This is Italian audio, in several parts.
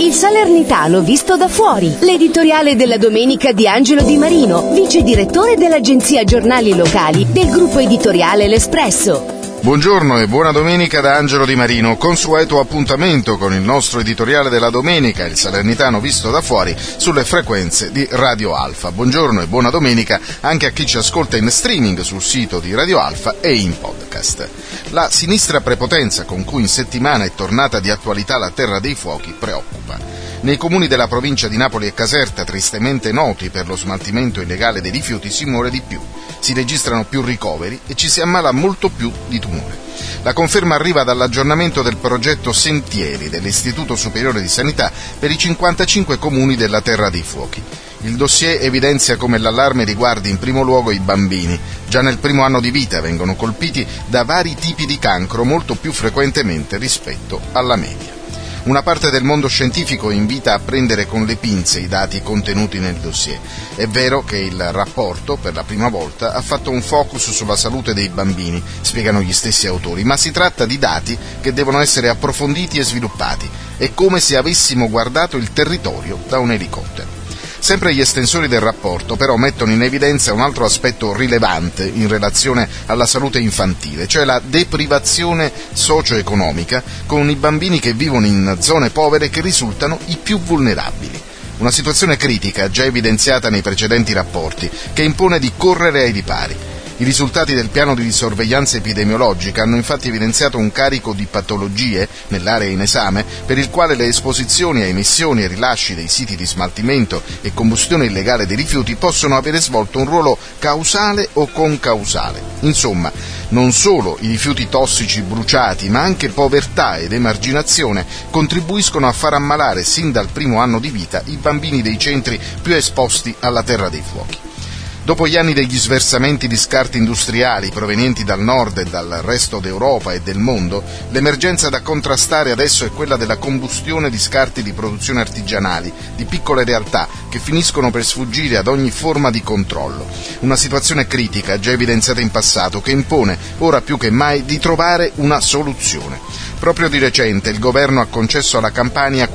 Il Salernitano visto da fuori. L'editoriale della domenica di Angelo Di Marino, vice direttore dell'agenzia Giornali Locali del gruppo editoriale L'Espresso. Buongiorno e buona domenica da Angelo Di Marino. Consueto appuntamento con il nostro editoriale della domenica, il Salernitano visto da fuori, sulle frequenze di Radio Alfa. Buongiorno e buona domenica anche a chi ci ascolta in streaming sul sito di Radio Alfa e in podcast. La sinistra prepotenza con cui in settimana è tornata di attualità la Terra dei Fuochi preoccupa. Nei comuni della provincia di Napoli e Caserta, tristemente noti per lo smaltimento illegale dei rifiuti, si muore di più, si registrano più ricoveri e ci si ammala molto più di tumore. La conferma arriva dall'aggiornamento del progetto Sentieri dell'Istituto Superiore di Sanità per i 55 comuni della Terra dei Fuochi. Il dossier evidenzia come l'allarme riguardi in primo luogo i bambini. Già nel primo anno di vita vengono colpiti da vari tipi di cancro molto più frequentemente rispetto alla media. Una parte del mondo scientifico invita a prendere con le pinze i dati contenuti nel dossier. È vero che il rapporto, per la prima volta, ha fatto un focus sulla salute dei bambini, spiegano gli stessi autori, ma si tratta di dati che devono essere approfonditi e sviluppati. È come se avessimo guardato il territorio da un elicottero. Sempre gli estensori del rapporto però mettono in evidenza un altro aspetto rilevante in relazione alla salute infantile, cioè la deprivazione socio-economica con i bambini che vivono in zone povere che risultano i più vulnerabili. Una situazione critica già evidenziata nei precedenti rapporti che impone di correre ai ripari. I risultati del piano di sorveglianza epidemiologica hanno infatti evidenziato un carico di patologie nell'area in esame per il quale le esposizioni a emissioni e rilasci dei siti di smaltimento e combustione illegale dei rifiuti possono avere svolto un ruolo causale o concausale. Insomma, non solo i rifiuti tossici bruciati, ma anche povertà ed emarginazione contribuiscono a far ammalare sin dal primo anno di vita i bambini dei centri più esposti alla Terra dei Fuochi. Dopo gli anni degli sversamenti di scarti industriali provenienti dal nord e dal resto d'Europa e del mondo, l'emergenza da contrastare adesso è quella della combustione di scarti di produzione artigianali, di piccole realtà che finiscono per sfuggire ad ogni forma di controllo. Una situazione critica, già evidenziata in passato, che impone, ora più che mai, di trovare una soluzione. Proprio di recente il governo ha concesso alla Campania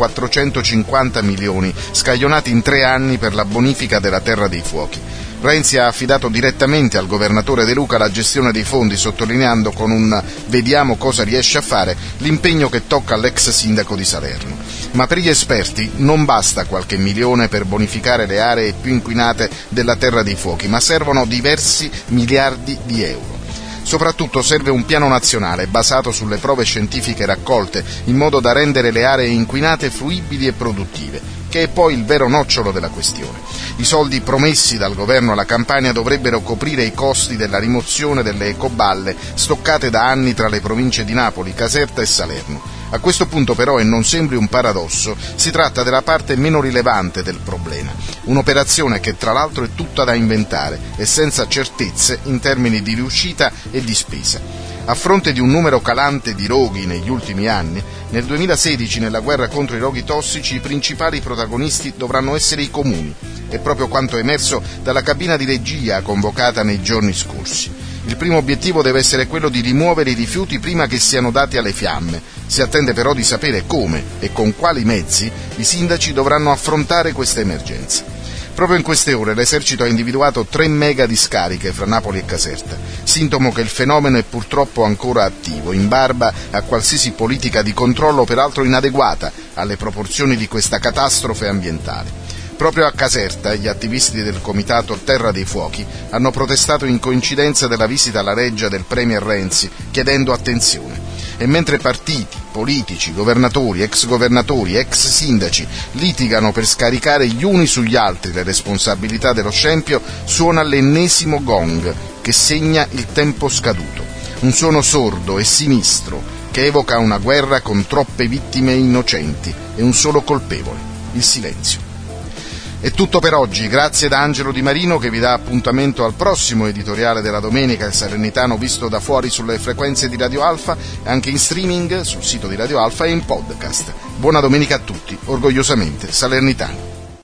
450 milioni, scaglionati in 3 anni per la bonifica della Terra dei Fuochi. Renzi ha affidato direttamente al governatore De Luca la gestione dei fondi, sottolineando con un "vediamo cosa riesce a fare" l'impegno che tocca all'ex sindaco di Salerno. Ma per gli esperti non basta qualche milione per bonificare le aree più inquinate della Terra dei Fuochi, ma servono diversi miliardi di euro. Soprattutto serve un piano nazionale basato sulle prove scientifiche raccolte, in modo da rendere le aree inquinate fruibili e produttive, che è poi il vero nocciolo della questione. I soldi promessi dal governo alla Campania dovrebbero coprire i costi della rimozione delle ecoballe stoccate da anni tra le province di Napoli, Caserta e Salerno. A questo punto però, e non sembri un paradosso, si tratta della parte meno rilevante del problema, un'operazione che tra l'altro è tutta da inventare e senza certezze in termini di riuscita e di spesa. A fronte di un numero calante di roghi negli ultimi anni, nel 2016 nella guerra contro i roghi tossici i principali protagonisti dovranno essere i comuni. È proprio quanto emerso dalla cabina di regia convocata nei giorni scorsi. Il primo obiettivo deve essere quello di rimuovere i rifiuti prima che siano dati alle fiamme. Si attende però di sapere come e con quali mezzi i sindaci dovranno affrontare questa emergenza. Proprio in queste ore l'esercito ha individuato 3 mega discariche fra Napoli e Caserta, sintomo che il fenomeno è purtroppo ancora attivo, in barba a qualsiasi politica di controllo peraltro inadeguata alle proporzioni di questa catastrofe ambientale. Proprio a Caserta gli attivisti del comitato Terra dei Fuochi hanno protestato in coincidenza della visita alla Reggia del premier Renzi, chiedendo attenzione. E mentre partiti, politici, governatori, ex sindaci litigano per scaricare gli uni sugli altri le responsabilità dello scempio, suona l'ennesimo gong che segna il tempo scaduto. Un suono sordo e sinistro che evoca una guerra con troppe vittime innocenti e un solo colpevole, il silenzio. È tutto per oggi, grazie da Angelo Di Marino che vi dà appuntamento al prossimo editoriale della domenica, il Salernitano visto da fuori sulle frequenze di Radio Alfa, anche in streaming sul sito di Radio Alfa e in podcast. Buona domenica a tutti, orgogliosamente salernitano.